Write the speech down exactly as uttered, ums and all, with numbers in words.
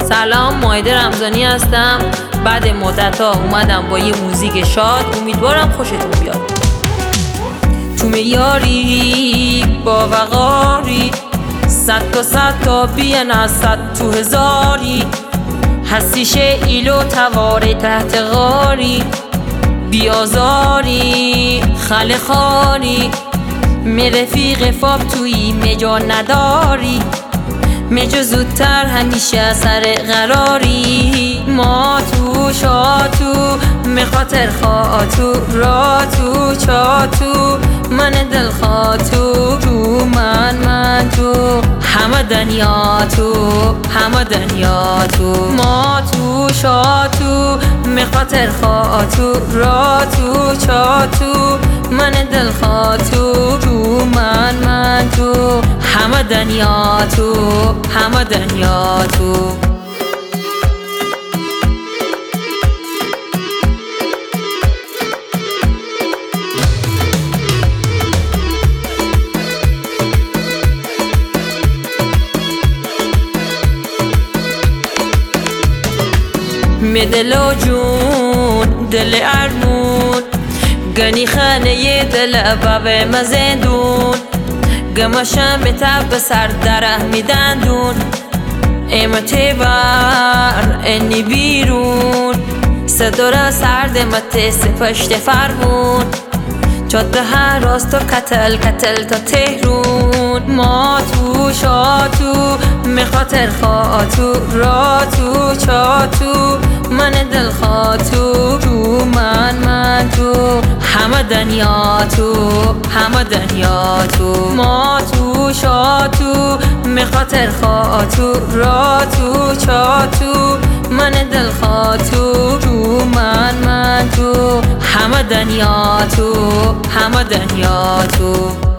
سلام، مایده رمضانی هستم. بعد مدت ها اومدم با یه موزیک شاد. امیدوارم خوشتون بیاد. تو میاری با وقاری، صد تا صد تا بیان از صد تو هزاری، هستیش ایلو تواره تحت غاری، بیازاری خل خاری، می رفیق فاب توی مجا نداری، مجا زودتر همیشه سر قراری. ما تو شاتو می خاطر خاطو را تو چاتو، من دل خاطو تو من من تو همه دنیا تو همه دنیا تو. ما تو شاتو می خاطر خاطو را تو چاتو، من دل خاطو تو من من تو همه دنیا تو همه دنیا تو. می دل و جون دل ارمون، گنی خانه دل باب مزندون، گمشم به تب سر دره میدندون، امتی بر انی بیرون، صدورا سرد مت سپشت فرمون، جاده هر راست تو کتل کتل تا تهرون. ما تو شاتو می خاطر خاطو را تو چاتو، من دل خاطو تو من من تو همه دنیا تو همه دنیا تو. ما تو شاتو می خاطر خاطو را تو چاتو، من دل خاطو تو من من تو همه دنیا تو همه دنیا تو.